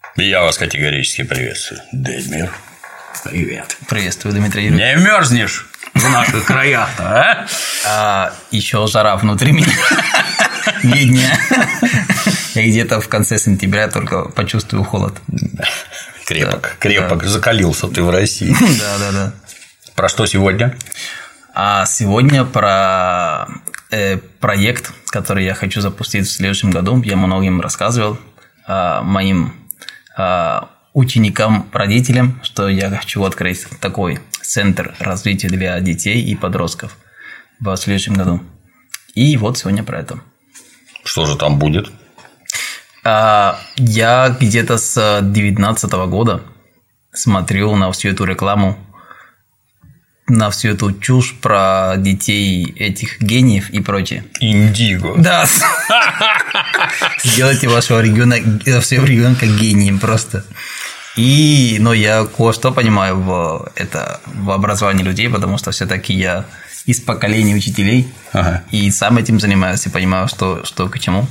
Я вас категорически приветствую. Демир, привет. Приветствую, Дмитрий Юрьевич. Не мерзнешь в наших краях-то, а? Еще жара внутри меня. Виднее. Я где-то в конце сентября только почувствую холод. Крепок. Закалился ты в России. Да. Про что сегодня? Сегодня про проект, который я хочу запустить в следующем году. Я многим рассказывал, моим ученикам, родителям, что я хочу открыть такой центр развития для детей и подростков в следующем году. И вот сегодня про это. Что же там будет? Я где-то с 2019 года смотрю на всю эту рекламу, на всю эту чушь про детей этих гениев и прочее. Индиго. Да. Сделайте вашего своего ребенка гением просто. Но я кое-что понимаю в образовании людей, потому что все-таки я из поколения учителей, и сам этим занимаюсь, и понимаю, что к чему.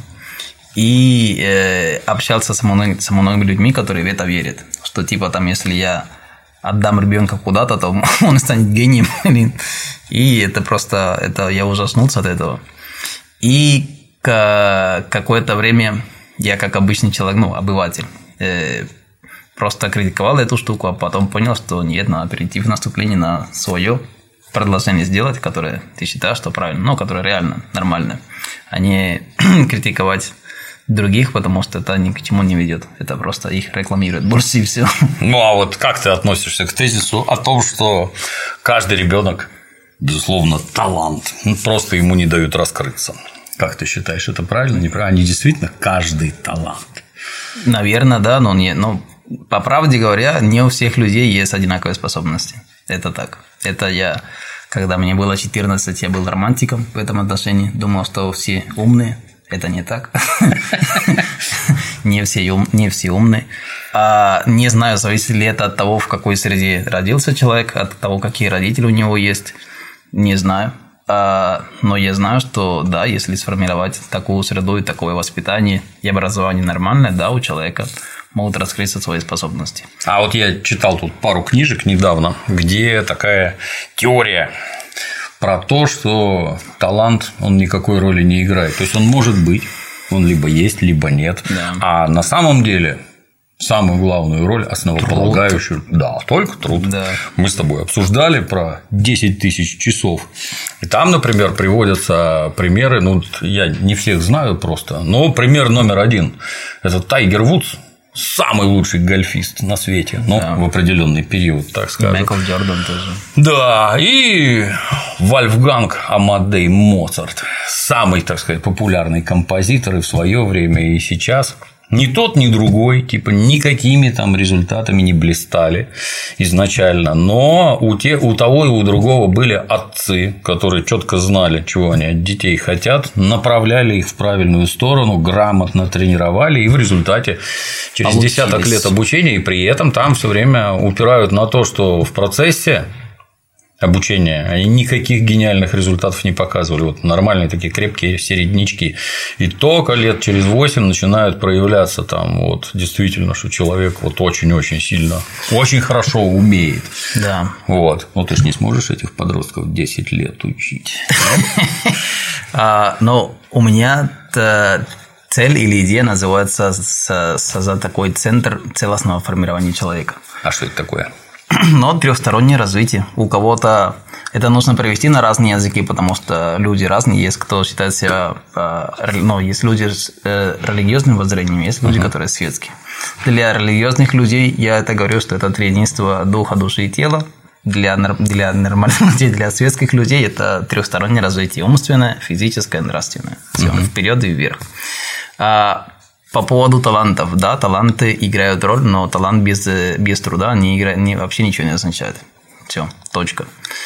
И общался с многими людьми, которые в это верят. Что типа там, если я отдам ребенка куда-то, то он станет гением. И это просто, я ужаснулся от этого. И какое-то время я, как обычный человек, обыватель, просто критиковал эту штуку, а потом понял, что нет, надо перейти в наступление на свое предложение сделать, которое ты считаешь, что правильно, которое реально нормальное, а не критиковать других, потому что это ни к чему не ведет. Это просто их рекламирует больше и все. А вот как ты относишься к тезису о том, что каждый ребенок, безусловно, талант, просто ему не дают раскрыться? Как ты считаешь, это правильно, неправильно? Они действительно каждый талант? Наверное, да, но по правде говоря, не у всех людей есть одинаковые способности. Это так. Это я, когда мне было 14, я был романтиком в этом отношении, думал, что все умные. Это не так. Не все умные. Не знаю, зависит ли это от того, в какой среде родился человек, от того, какие родители у него есть. Не знаю. Но я знаю, что да, если сформировать такую среду и такое воспитание и образование нормальное, да, у человека могут раскрыться свои способности. А вот я читал тут пару книжек недавно, где такая теория про то, что талант, он никакой роли не играет. То есть он может быть, он либо есть, либо нет. Да. А на самом деле самую главную роль, основополагающую, только труд. Да. Мы с тобой обсуждали про 10 тысяч часов. И там, например, приводятся примеры, я не всех знаю просто, но пример номер один – это Тайгер Вудс. Самый лучший гольфист на свете, в определенный период, так скажем. Майкл Джордан тоже. Да, и Вольфганг Амадей Моцарт, самый, так сказать, популярный композитор и в свое время, и сейчас. Ни тот, ни другой, никакими там результатами не блистали изначально, но у того и у другого были отцы, которые четко знали, чего они от детей хотят, направляли их в правильную сторону, грамотно тренировали, и в результате через десяток лет обучения, и при этом там все время упирают на то, что в процессе обучения они никаких гениальных результатов не показывали. Вот нормальные такие крепкие середнячки. И только лет через 8 начинают проявляться там действительно, что человек очень-очень сильно, очень хорошо умеет. Да. Ты же не сможешь этих подростков 10 лет учить. Но у меня цель или идея называется создать такой центр целостного формирования человека. А что это такое? Но трехстороннее развитие. У кого-то это нужно перевести на разные языки, потому что люди разные. Есть кто считает себя, есть люди с религиозным воззрением, есть люди, которые светские. Для религиозных людей я это говорю, что это триединство духа, души и тела. Для нормальных людей, для светских людей это трехстороннее развитие: умственное, физическое, нравственное. Все вперед и вверх. По поводу талантов, да, таланты играют роль, но талант без труда вообще ничего не означает. Все, точка.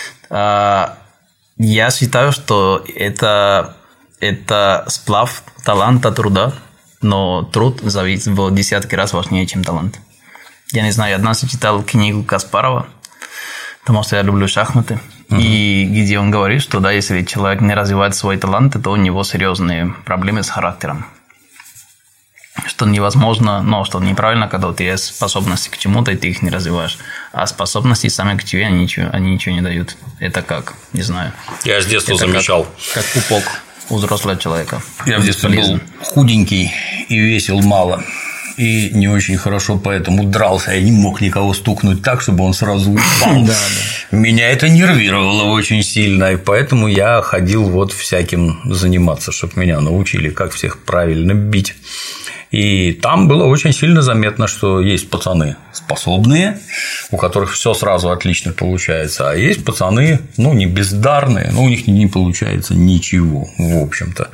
Я считаю, что это сплав таланта, труда, но труд в десятки раз важнее, чем талант. Я не знаю, я однажды читал книгу Каспарова, потому что я люблю шахматы, и где он говорит, что да, если человек не развивает свои таланты, то у него серьезные проблемы с характером. что невозможно, но что неправильно, когда у тебя есть способности к чему-то, и ты их не развиваешь. А способности сами к тебе, они ничего не дают. Это как, не знаю. Я с детства замечал. Как пупок у взрослого человека. Я в детстве был худенький и весил мало. И не очень хорошо поэтому дрался. Я не мог никого стукнуть так, чтобы он сразу упал. Меня это нервировало очень сильно, и поэтому я ходил вот всяким заниматься, чтобы меня научили, как всех правильно бить. И там было очень сильно заметно, что есть пацаны способные, у которых все сразу отлично получается, а есть пацаны, не бездарные, но у них не получается ничего, в общем-то.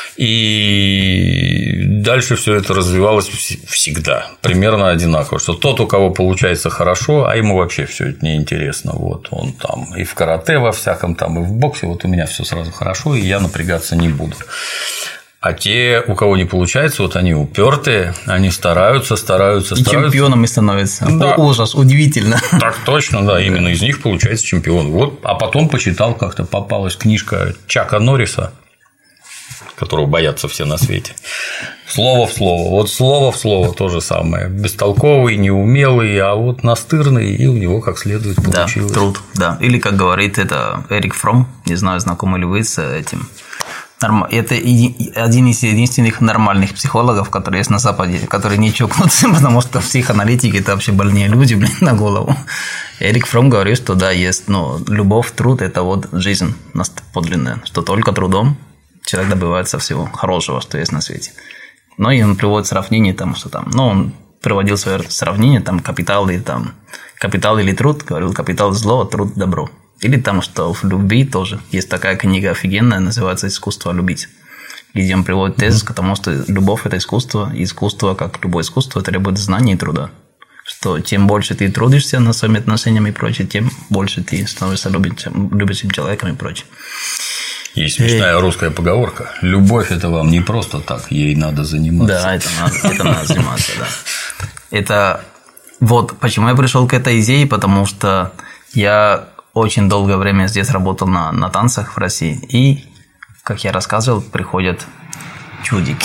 И дальше все это развивалось всегда примерно одинаково, что тот, у кого получается хорошо, а ему вообще все это неинтересно. Вот он там и в карате во всяком, там и в боксе, вот у меня все сразу хорошо, и я напрягаться не буду. А те, у кого не получается, вот они упертые, они стараются. И чемпионами становятся. Да. Ужас, удивительно. Так точно, да, именно из них получается чемпион. Вот, а потом почитал, как-то попалась книжка Чака Норриса, которого боятся все на свете. Слово в слово. Вот слово в слово то же самое. Бестолковый, неумелый, а вот настырный, и у него как следует получилось. Да, труд, да. Или, как говорит это Эрик Фром, не знаю, знакомы ли вы с этим. Это один из единственных нормальных психологов, которые есть на Западе, которые не чокнутся, потому что психоаналитики – это вообще больные люди, на голову. Эрик Фром говорит, что да, есть, любовь, труд – это вот жизнь подлинная, что только трудом человек добивается всего хорошего, что есть на свете. Но и он приводит сравнение, он приводил свое сравнение, капитал или труд, говорил, капитал – зло, а труд – добро. Или что в любви тоже есть такая книга офигенная, называется «Искусство любить», где он приводит тезис к тому, что любовь – это искусство, и искусство, как любое искусство, требует знания и труда. Что тем больше ты трудишься над своими отношениями и прочее, тем больше ты становишься любящим человеком и прочее. Есть смешная русская поговорка: любовь – это вам не просто так, ей надо заниматься. Да, это надо заниматься, да. Это вот почему я пришел к этой идее, потому что я очень долгое время здесь работал на танцах в России, и, как я рассказывал, приходят чудики.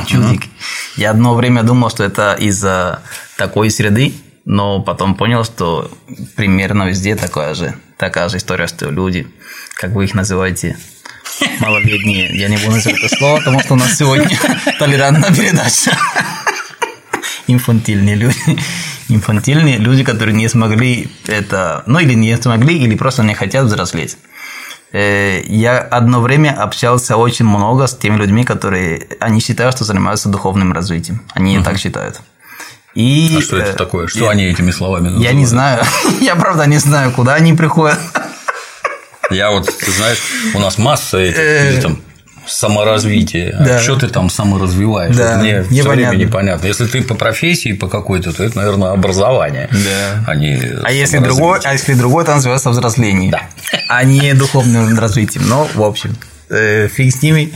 Я одно время думал, что это из-за такой среды, но потом понял, что примерно везде такая же история, что люди, как вы их называете, малолетние, я не буду называть это слово, потому что у нас сегодня толерантная передача. Инфантильные люди, которые не смогли это, или не смогли, или просто не хотят взрослеть. Я одно время общался очень много с теми людьми, которые, они считают, что занимаются духовным развитием. Они так считают. А что это такое? Что они этими словами называют? Я не знаю. Я правда не знаю, куда они приходят. Я ты знаешь, у нас масса этих саморазвитие. Да. Что ты там саморазвиваешь? Да. Мне все время непонятно. Если ты по профессии по какой-то, то это, наверное, образование. Да. А если другой, то называется взросление. Да. А не духовным развитием. В общем, фиг с ними.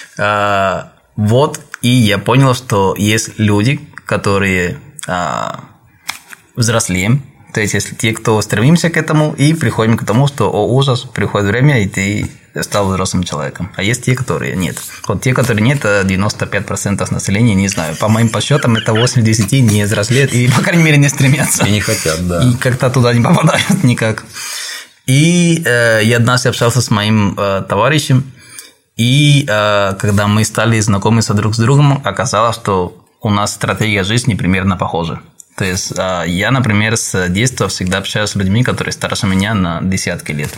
И я понял, что есть люди, которые взрослеем. То есть, если те, кто стремимся к этому, и приходим к тому, что, ужас, приходит время, и ты стал взрослым человеком. А есть те, которые нет. Вот те, которые нет, 95% населения, не знаю. По моим подсчетам, это 8-10 не взрослеют, и, по крайней мере, не стремятся. И не хотят, да. И как-то туда не попадают никак. И я однажды общался с моим товарищем, и когда мы стали знакомиться друг с другом, оказалось, что у нас стратегия жизни примерно похожа. То есть, я, например, с детства всегда общаюсь с людьми, которые старше меня на десятки лет.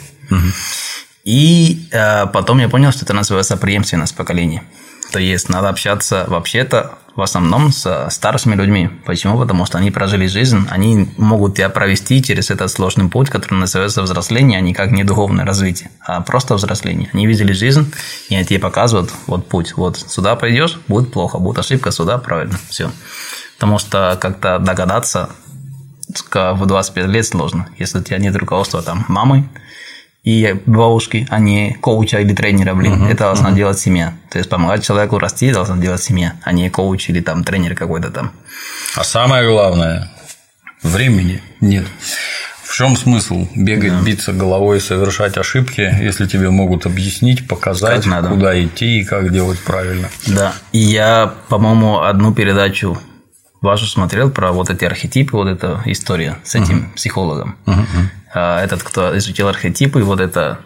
И потом я понял, что это называется преемственность поколений. То есть, надо общаться вообще-то в основном с старшими людьми. Почему? Потому что они прожили жизнь, они могут тебя провести через этот сложный путь, который называется взросление, а никак не духовное развитие, а просто взросление. Они видели жизнь, и они тебе показывают путь. Сюда пойдешь, будет плохо, будет ошибка, сюда правильно, все. Потому что как-то догадаться в 25 лет сложно, если у тебя нет руководства мамы и бабушки, а не коуча или тренера, это должна делать семья. То есть, помогать человеку расти должна делать семья, а не коуч или тренер какой-то там. А самое главное, времени нет. В В чем смысл бегать, биться головой, совершать ошибки, если тебе могут объяснить, показать, куда идти и как делать правильно? Да. И я, по-моему, одну передачу вашу смотрел про вот эти архетипы, вот эта история с этим психологом. Этот, кто изучил архетипы, вот это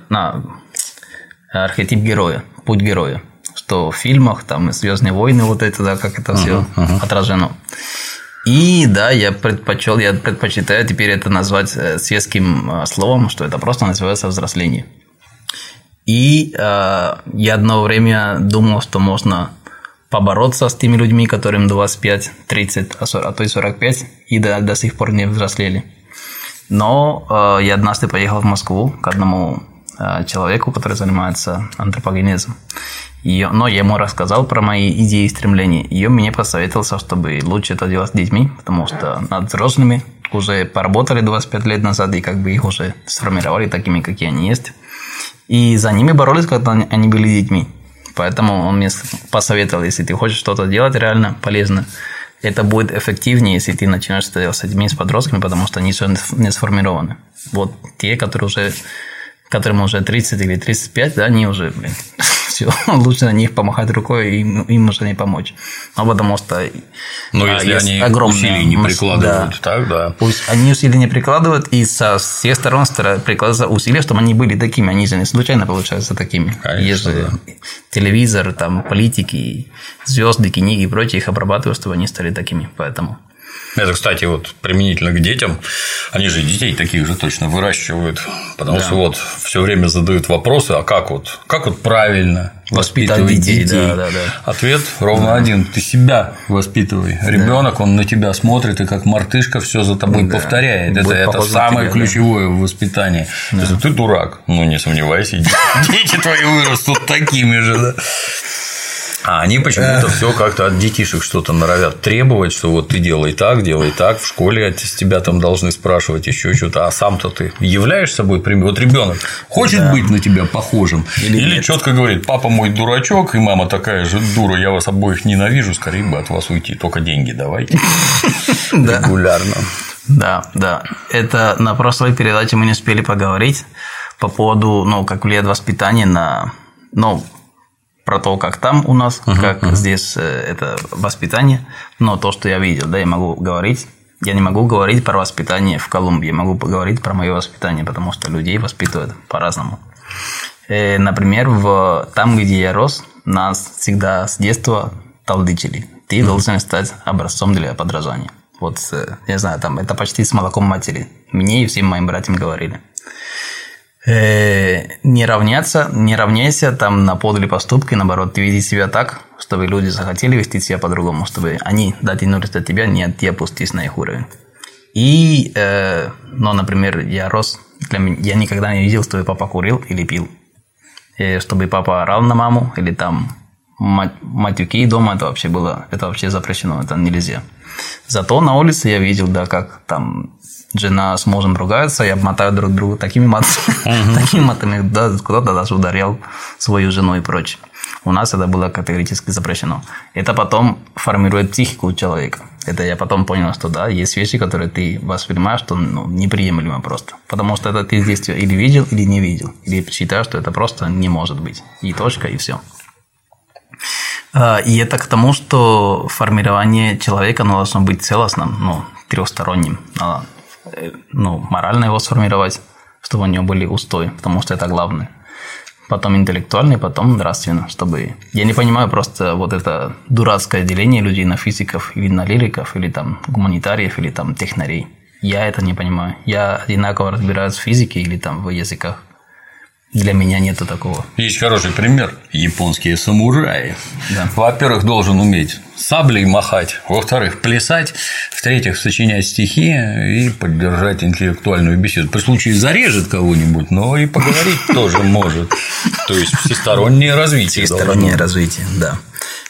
архетип героя, путь героя, что в фильмах, там, «Звездные войны», вот это, да, как это все отражено. И да, я предпочитаю теперь это назвать светским словом, что это просто называется взросление. И я одно время думал, что можно побороться с теми людьми, которым 25, 30, а то и 45, и до сих пор не взрослели. Но я однажды поехал в Москву к одному человеку, который занимается антропогенезом. Но я ему рассказал про мои идеи и стремления. И он мне посоветовал, чтобы лучше это делать с детьми, потому что над взрослыми уже поработали 25 лет назад, и как бы их уже сформировали такими, какие они есть. И за ними боролись, когда они были детьми. Поэтому он мне посоветовал, если ты хочешь что-то делать реально полезно, это будет эффективнее, если ты начинаешь это делать с детьми, с подростками, потому что они еще не сформированы. Вот те, которым уже 30 или 35, да, они уже, все, лучше на них помахать рукой, и им уже не помочь. Ну, потому что если они усилий не прикладывают, так, да. Пусть они усилий не прикладывают, и со всех сторон прикладываются усилия, чтобы они были такими, они же не случайно получаются такими. Конечно, есть же телевизор, там, политики, звезды, книги и прочее, их обрабатывают, чтобы они стали такими, поэтому... Это, кстати, вот применительно к детям, они же детей таких же точно выращивают, потому что вот все время задают вопросы, а как вот правильно воспитывать детей? Да. Ответ ровно один: ты себя воспитывай. Ребенок, он на тебя смотрит и как мартышка все за тобой повторяет. Это самое ключевое в воспитании. Если ты дурак, не сомневайся, дети твои вырастут такими же, да. А они почему-то все как-то от детишек что-то норовят требовать, что вот ты делай так, в школе с тебя там должны спрашивать еще что-то, а сам-то ты являешь собой пример. Вот ребенок хочет быть на тебя похожим или четко говорит: папа мой дурачок, и мама такая же дура, я вас обоих ненавижу, скорее бы от вас уйти, только деньги давайте регулярно. Да. Это на прошлой передаче мы не успели поговорить по поводу, как влияет воспитание на, про то, как там у нас, как здесь это воспитание, но то, что я видел, да, я могу говорить. Я не могу говорить про воспитание в Колумбии, я могу поговорить про мое воспитание, потому что людей воспитывают по-разному. Например, там, где я рос, нас всегда с детства толдычили: ты должен стать образцом для подражания. Вот, я знаю, там это почти с молоком матери. Мне и всем моим братьям говорили: не равняйся там на подлые поступки, наоборот, ты веди себя так, чтобы люди захотели вести себя по-другому, чтобы они дотянулись до тебя, не ты опустись на их уровень. И, например, я рос, я никогда не видел, чтобы папа курил или пил, чтобы папа орал на маму или там матюки дома, это вообще запрещено, это нельзя. Зато на улице я видел, да, как там жена с мужем ругаются и обмотают друг друга такими матами, да, кто-то даже ударял свою жену и прочее. У нас это было категорически запрещено. Это потом формирует психику человека. Это я потом понял, что да, есть вещи, которые ты воспринимаешь, что неприемлемо просто. Потому что это ты здесь или видел, или не видел. Или считаешь, что это просто не может быть. И точка, и все. И это к тому, что формирование человека должно быть целостным, трехсторонним. Морально его сформировать, чтобы у него были устои, потому что это главное. Потом интеллектуально, потом нравственно, чтобы... Я не понимаю просто вот это дурацкое деление людей на физиков или на лириков, или там гуманитариев, или там технарей. Я это не понимаю. Я одинаково разбираюсь в физике или там в языках. Для меня нету такого. Есть хороший пример. Японские самураи. Да. Во-первых, должен уметь саблей махать. Во-вторых, плясать. В-третьих, сочинять стихи и поддержать интеллектуальную беседу. При случае зарежет кого-нибудь, но и поговорить тоже может. То есть всестороннее развитие. Всестороннее развитие, да.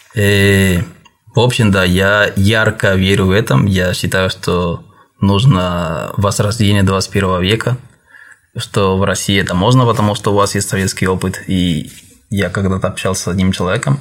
В общем, да, я ярко верю в этом. Я считаю, что нужно возрождение 21 века. Что в России это можно, потому что у вас есть советский опыт. И я когда-то общался с одним человеком,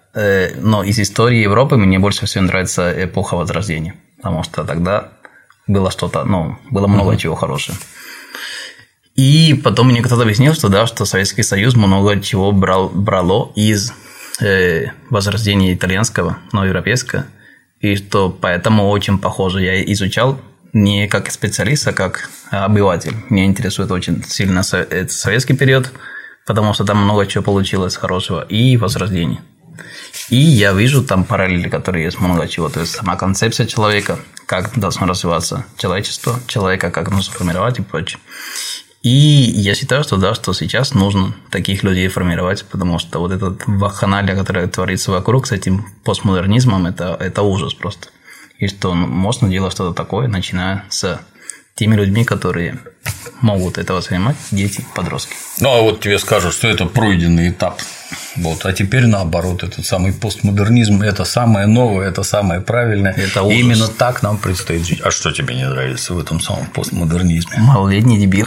но из истории Европы мне больше всего нравится эпоха Возрождения, потому что тогда было что-то, было много чего хорошего. И потом мне кто-то объяснил, что Советский Союз много чего брало из возрождения итальянского, но европейского, и что поэтому очень похоже. Я изучал не как специалист, а как обыватель. Меня интересует очень сильно советский период, потому что там много чего получилось хорошего, и возрождение. И я вижу там параллели, которые есть много чего. То есть сама концепция человека, как должно развиваться человечество, человека, как нужно формировать и прочее. И я считаю, что сейчас нужно таких людей формировать, потому что вот эта вакханалия, которая творится вокруг с этим постмодернизмом, это ужас просто. И что можно делать что-то такое, начиная с теми людьми, которые могут это воспринимать, дети, подростки. Ну, а вот тебе скажут, что это пройденный этап. Вот. А теперь наоборот, этот самый постмодернизм – это самое новое, это самое правильное. Это ужас. И именно так нам предстоит жить. А что тебе не нравится в этом самом постмодернизме? Малолетний дебил.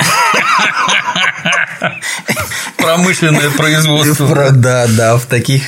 Промышленное производство. Да, в таких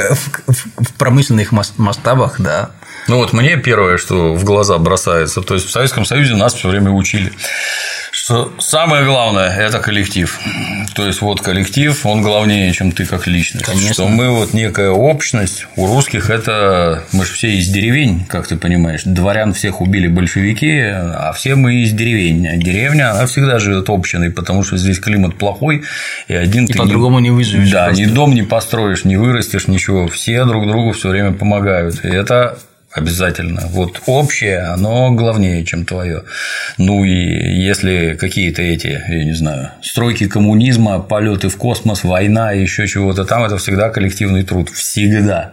в промышленных масштабах, да. Ну вот мне первое, что в глаза бросается, то есть в Советском Союзе нас все время учили, что самое главное – это коллектив. То есть вот коллектив, он главнее, чем ты как личность. Конечно. Что мы вот некая общность. У русских это мы же все из деревень, как ты понимаешь. Дворян всех убили большевики, а все мы из деревень. А деревня, она всегда живет общиной, потому что здесь климат плохой, и один и ты по-другому не выживешь. Да, ни дом не построишь, не вырастешь, ничего. Все друг другу все время помогают. И это обязательно. Вот общее, оно главнее, чем твое. Ну и если какие-то я не знаю, стройки коммунизма, полеты в космос, война и еще чего-то там, это всегда коллективный труд. Всегда.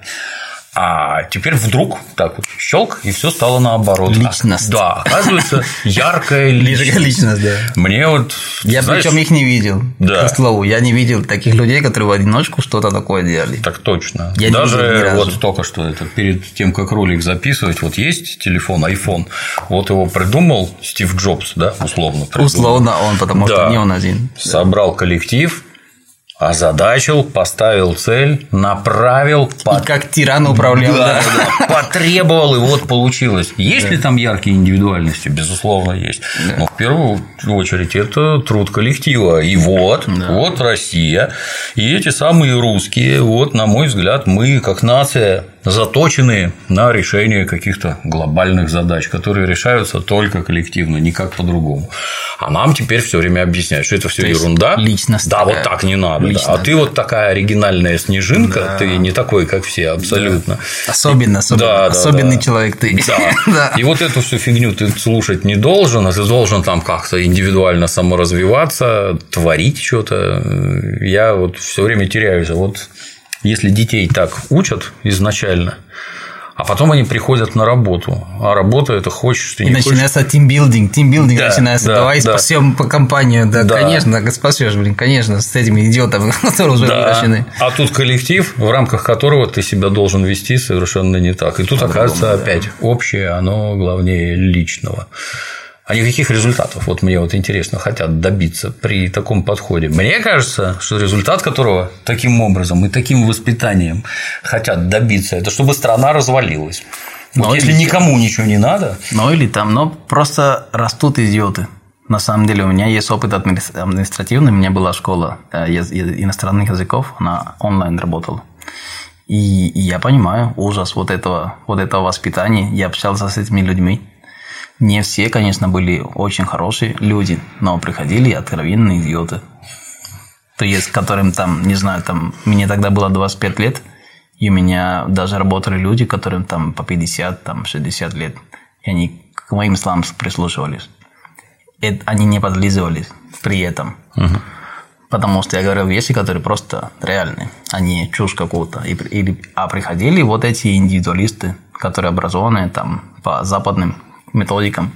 А теперь вдруг так вот щелк, и все стало наоборот. Личность. Да, оказывается, яркая личность. Да. Мне вот. Я причем их не видел. Да. К слову, я не видел таких людей, которые в одиночку что-то такое делали. Так точно. Я даже не видел ни разу. Вот только что это перед тем, как ролик записывать, вот есть телефон, iPhone, вот его придумал Стив Джобс, да, условно. Условно он, потому что не он один. Собрал коллектив. Озадачил, поставил цель, направил. И как тиран управлял. Да. Потребовал, и вот получилось. Есть ли там яркие индивидуальности? Безусловно, есть. Да. Но в первую очередь это труд коллектива. И вот Россия. И эти самые русские, вот, на мой взгляд, мы как нация заточены на решение каких-то глобальных задач, которые решаются только коллективно, никак по-другому. А нам теперь все время объясняют, что это все ерунда. Личность. Да, вот так не надо. Да. А ты вот такая оригинальная снежинка, да. Ты не такой, как все, абсолютно. Да. Особенный человек ты. Да. И вот эту всю фигню ты слушать не должен, а ты должен там как-то индивидуально саморазвиваться, творить что-то. Я вот все время теряюсь. Вот если детей так учат изначально, а потом они приходят на работу, а работа это хочешь, ты не хочешь. И начинается тимбилдинг начинается, давай спасем компанию, конечно, спасешь, конечно, с этими идиотами, которые уже выращены. А тут коллектив, в рамках которого ты себя должен вести совершенно не так. И тут оказывается опять общее, оно главнее личного. А никаких результатов, вот мне вот интересно, хотят добиться при таком подходе. Мне кажется, что результат которого таким образом и таким воспитанием хотят добиться, это чтобы страна развалилась. Вот если никому ничего не надо. Просто растут идиоты. На самом деле у меня есть опыт административный, у меня была школа иностранных языков, она онлайн работала. И я понимаю ужас вот этого воспитания, я общался с этими людьми. Не все, конечно, были очень хорошие люди, но приходили откровенные идиоты. То есть, которым там, не знаю, мне тогда было 25 лет, и у меня даже работали люди, которым там по 50, 60 лет, и они к моим словам прислушивались. Они не подлизывались при этом. Угу. Потому что я говорил вещи, которые просто реальные, а не чушь какую-то. А приходили вот эти индивидуалисты, которые образованы по западным методикам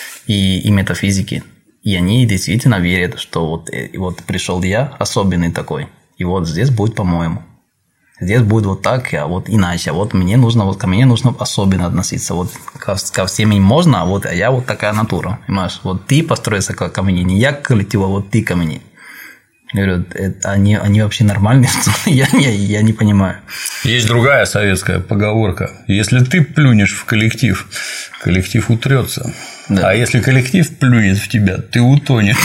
и метафизике. И они действительно верят, что вот пришел я особенный такой, и вот здесь будет по-моему. Здесь будет вот так, а вот иначе. А вот ко мне нужно особенно относиться. Вот ко всем им можно, а я вот такая натура. Понимаешь? Вот ты построился ко мне, не я к коллективу, а вот ты ко мне. Я говорю, они вообще нормальные? Я не понимаю. Есть другая советская поговорка. Если ты плюнешь в коллектив, коллектив утрется. А если коллектив плюнет в тебя, ты утонешь.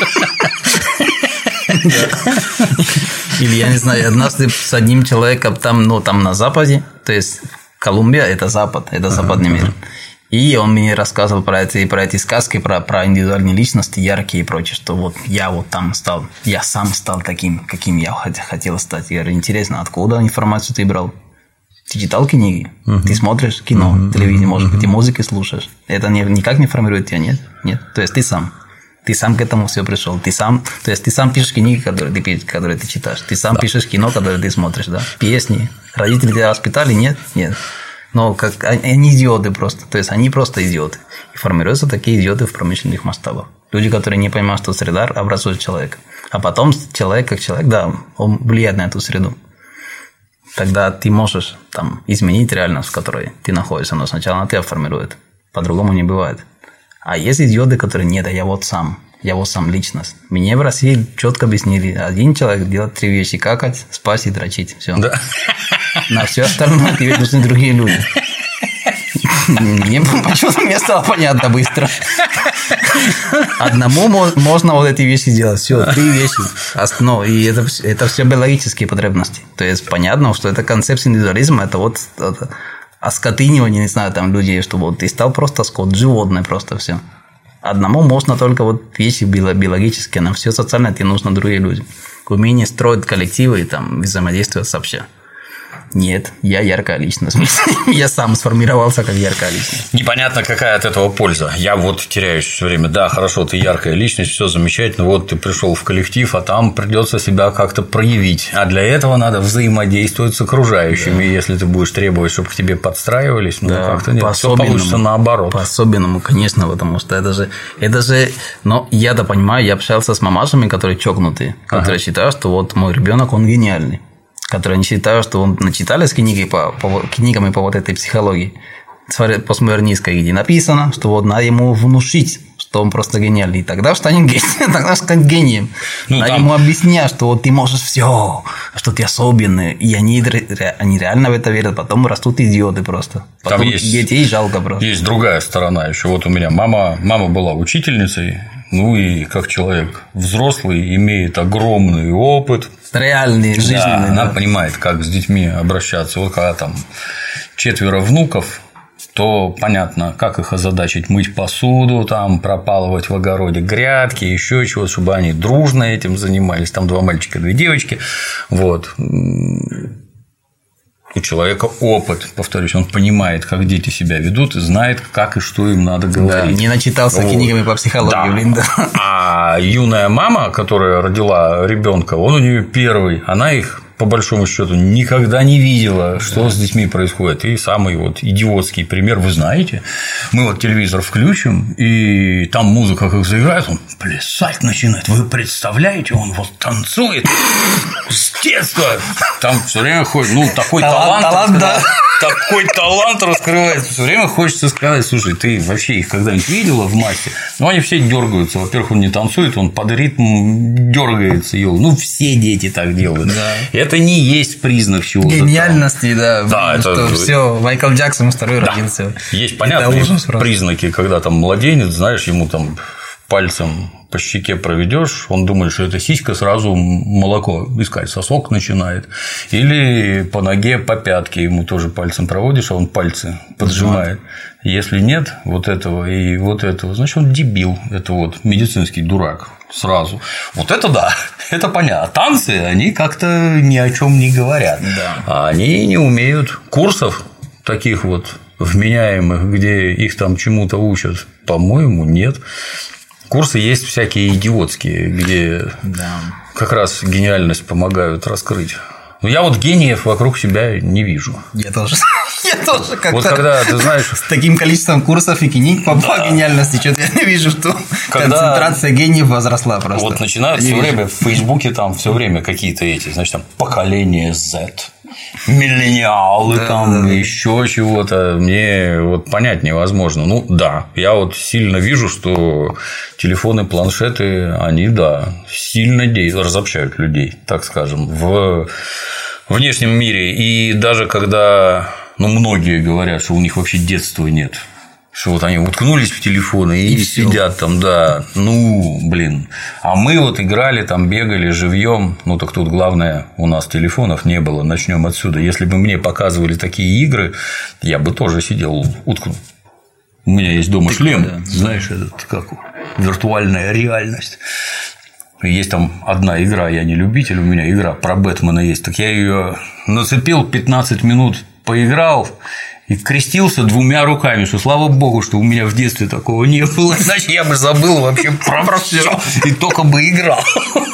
Или, я не знаю, однажды с одним человеком там на Западе, то есть Колумбия – это Запад, это западный мир. И он мне рассказывал про эти сказки, про индивидуальные личности, яркие и прочее, что вот я вот там стал, я сам стал таким, каким я хотел стать. Я говорю, интересно, откуда информацию ты брал? Ты читал книги, ты смотришь кино, телевидение, может быть, ты музыки слушаешь. Это никак не формирует тебя, нет? Нет. То есть ты сам к этому все пришел. Ты сам пишешь книги, которые ты читаешь. Ты сам пишешь кино, которое ты смотришь, да? Песни. Родители тебя воспитали? Нет? Нет. Но они идиоты просто. То есть они просто идиоты. И формируются такие идиоты в промышленных масштабах. Люди, которые не понимают, что среда образует человека. А потом человек как человек, да, он влияет на эту среду. Тогда ты можешь там изменить реальность, в которой ты находишься, но сначала она тебя формирует. По-другому не бывает. А есть идиоты, которые нет, я вот сам личность. Мне в России четко объяснили, один человек делает 3 вещи: какать, спать и дрочить. Все. Да. На все остальное тебе нужны другие люди. Почему-то мне стало понятно быстро. Одному можно вот эти вещи делать. Все, 3 вещи. И это все биологические потребности. То есть понятно, что это концепция индивидуализма, это вот оскотынивание, не знаю, там людей, чтобы вот ты стал просто скот, животное просто все. Одному можно только вот вещи биологические, на все социальное тебе нужно другие люди. Умение строить коллективы и там взаимодействовать сообща. Нет, я яркая личность. Я сам сформировался как яркая личность. Непонятно, какая от этого польза. Я вот теряюсь все время. Да, хорошо, ты яркая личность, все замечательно. Вот ты пришел в коллектив, а там придется себя как-то проявить. А для этого надо взаимодействовать с окружающими. Да. Если ты будешь требовать, чтобы к тебе подстраивались, как-то нет. Все получится наоборот. По-особенному, конечно, потому что это же. Но я-то понимаю, я общался с мамашами, которые чокнутые, которые считают, что вот мой ребенок, он гениальный. Которые не считают, что он начитались книгами по вот этой психологии постмодернистской, где написано, что вот надо ему внушить, что он просто гениальный, и тогда станет гением. Надо ему объяснять, что вот ты можешь все, что ты особенный, и они реально в это верят, потом растут идиоты просто. Потом детей жалко просто. Есть другая сторона еще. Вот у меня мама была учительницей, и как человек взрослый имеет огромный опыт. Реальный, жизненный. Она понимает, как с детьми обращаться. Вот когда там 4 внуков, то понятно, как их озадачить: мыть посуду, там, пропалывать в огороде грядки, еще чего-то, чтобы они дружно этим занимались. Там 2 мальчика, 2 девочки. Вот. У человека опыт, повторюсь, он понимает, как дети себя ведут, и знает, как и что им надо говорить. Да, не начитался книгами по психологии, да. А юная мама, которая родила ребенка, он у нее первый, она их по большому счету никогда не видела, что с детьми происходит. И самый вот идиотский пример, вы знаете, мы вот телевизор включим, и там музыка как заиграет, он плясать начинает. Вы представляете, он вот танцует с детства. Там все время ходит, такой талант, да. Такой талант раскрывается. Все время хочется сказать: слушай, ты вообще их когда-нибудь видела в массе? Они все дергаются. Во-первых, он не танцует, он под ритм дергается. Все дети так делают. Да. Это не есть признак чего-то. Гениальности, да. Да, это все. Майкл Джексон второй родился. Есть понятные признаки, когда там младенец, знаешь, ему там пальцем по щеке проведешь, он думает, что это сиська, сразу молоко искать, сосок начинает. Или по ноге, по пятке ему тоже пальцем проводишь, а он пальцы поджимает. Если нет вот этого и вот этого, значит, он дебил. Это вот медицинский дурак сразу. Вот это да, это понятно. А танцы, они как-то ни о чем не говорят. Да. Они не умеют курсов таких вот вменяемых, где их там чему-то учат, по-моему, нет. Курсы есть всякие идиотские, где как раз гениальность помогают раскрыть. Но я вот гениев вокруг себя не вижу. Я тоже как-то. Вот когда ты знаешь, с таким количеством курсов и книг по гениальности, что-то я не вижу, что концентрация гениев возросла просто. Вот начинают все время в Фейсбуке там все время какие-то эти, значит, там поколение Z. Миллениалы, еще чего-то, мне вот понять невозможно. Я вот сильно вижу, что телефоны, планшеты, они, сильно разобщают людей, так скажем, в внешнем мире. И даже когда многие говорят, что у них вообще детства нет, Что вот они уткнулись в телефоны и сидят там, да, ну, блин. А мы вот играли, там бегали живьем. Ну, так тут главное, у нас телефонов не было. Начнем отсюда. Если бы мне показывали такие игры, я бы тоже сидел уткнул. У меня есть дома шлем, да. Знаешь, этот как виртуальная реальность. Есть там одна игра, я не любитель, у меня игра про Бэтмена есть. Так я ее нацепил, 15 минут поиграл. И крестился 2 руками, что слава богу, что у меня в детстве такого не было, иначе я бы забыл вообще про все и только бы играл.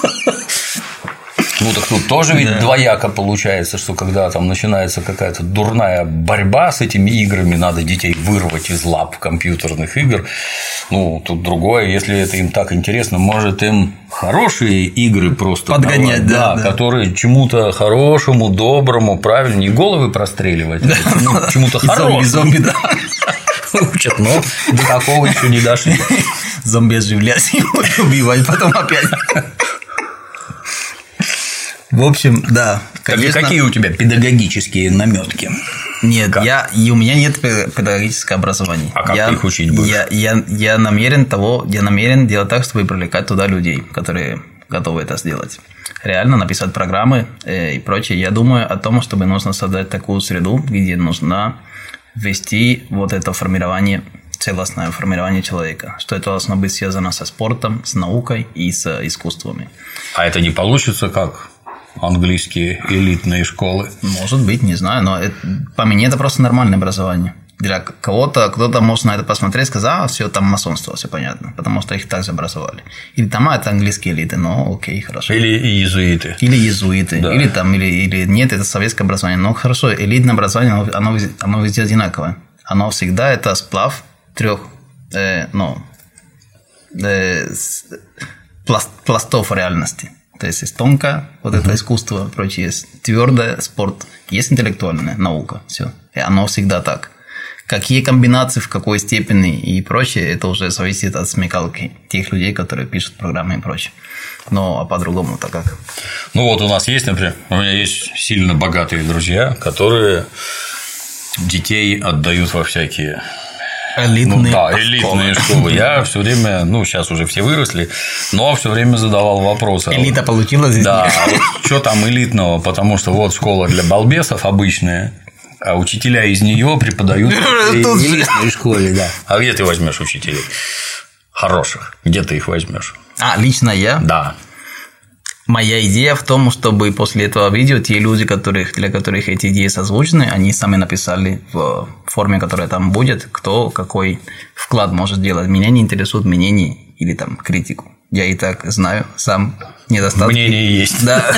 Ну, так тут тоже ведь двояко получается, что когда там начинается какая-то дурная борьба с этими играми, надо детей вырвать из лап компьютерных игр. Ну, тут другое, если это им так интересно, может им хорошие игры просто подгонять, давать, да, которые чему-то хорошему, доброму, правильно, не головы простреливать, а чему-то хорошему. Зомби, да. Учат, но до такого еще не дошли. Зомби оживлять и убивать, потом опять. В общем, да. Конечно... Какие у тебя педагогические наметки? Нет, у меня нет педагогического образования. А как ты их учить будешь? Я намерен делать так, чтобы привлекать туда людей, которые готовы это сделать. Реально написать программы и прочее. Я думаю о том, чтобы нужно создать такую среду, где нужно ввести вот это формирование, целостное формирование человека, что это должно быть связано со спортом, с наукой и с искусствами. А это не получится как английские элитные школы? Может быть, не знаю, но по мне это просто нормальное образование. Для кого-то, кто-то может на это посмотреть и сказать, все там масонство, все понятно, потому что их так же образовали. Или там, это английские элиты, ну окей, хорошо. Или иезуиты. Да. Или нет, это советское образование. Но хорошо, элитное образование, оно везде одинаковое. Оно всегда это сплав 3 пластов реальности. То есть есть тонкое, вот это искусство, прочее, есть твердое, спорт, есть интеллектуальная наука, все. И оно всегда так. Какие комбинации, в какой степени и прочее, это уже зависит от смекалки тех людей, которые пишут программы и прочее. Но а по-другому-то как? Ну вот у нас есть, например, у меня есть сильно богатые друзья, которые детей отдают во всякие элитные школы. Я все время, сейчас уже все выросли, но все время задавал вопросы. Элита получилась здесь? Да, что там элитного, потому что вот школа для балбесов обычная, а учителя из нее преподают в элитной школе, да. А где ты возьмешь учителей хороших? Где ты их возьмешь? Лично я? Да. Моя идея в том, чтобы после этого видео те люди, для которых эти идеи созвучны, они сами написали в форме, которая там будет, кто какой вклад может делать. Меня не интересует мнение или там критику. Я и так знаю сам недостатки. Мнение есть. Да.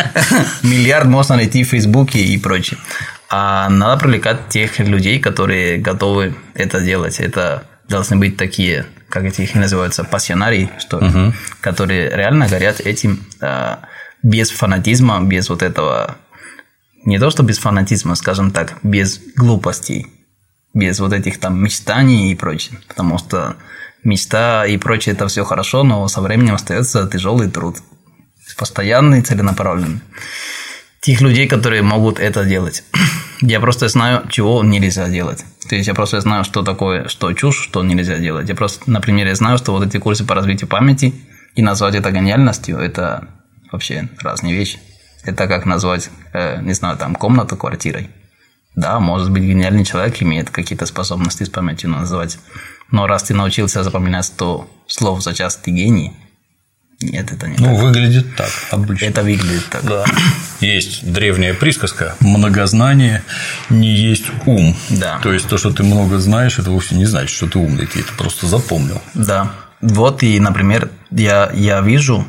Миллиард можно найти в Фейсбуке и прочее. А надо привлекать тех людей, которые готовы это делать. Это должны быть такие, как их называются, пассионарии, что ли, которые реально горят этим без фанатизма, без вот этого, не то что без фанатизма, скажем так, без глупостей, без вот этих там мечтаний и прочее. Потому что мечта и прочее это все хорошо, но со временем остается тяжелый труд, постоянный, целенаправленный. Тех людей, которые могут это делать. Я просто знаю, чего нельзя делать. То есть я просто знаю, что такое, что чушь, что нельзя делать. Я просто, например, я знаю, что вот эти курсы по развитию памяти и назвать это гениальностью – это вообще разные вещи. Это как назвать, не знаю, там комнату квартирой. Да, может быть, гениальный человек имеет какие-то способности с памятью назвать. Но раз ты научился запоминать 100 слов за час, ты гений. Нет, это не так. Выглядит так обычно. Это выглядит так. Да. Есть древняя присказка: многознание не есть ум. Да. То есть то, что ты много знаешь, это вовсе не значит, что ты умный, ты это просто запомнил. Да. Вот и, например, я вижу,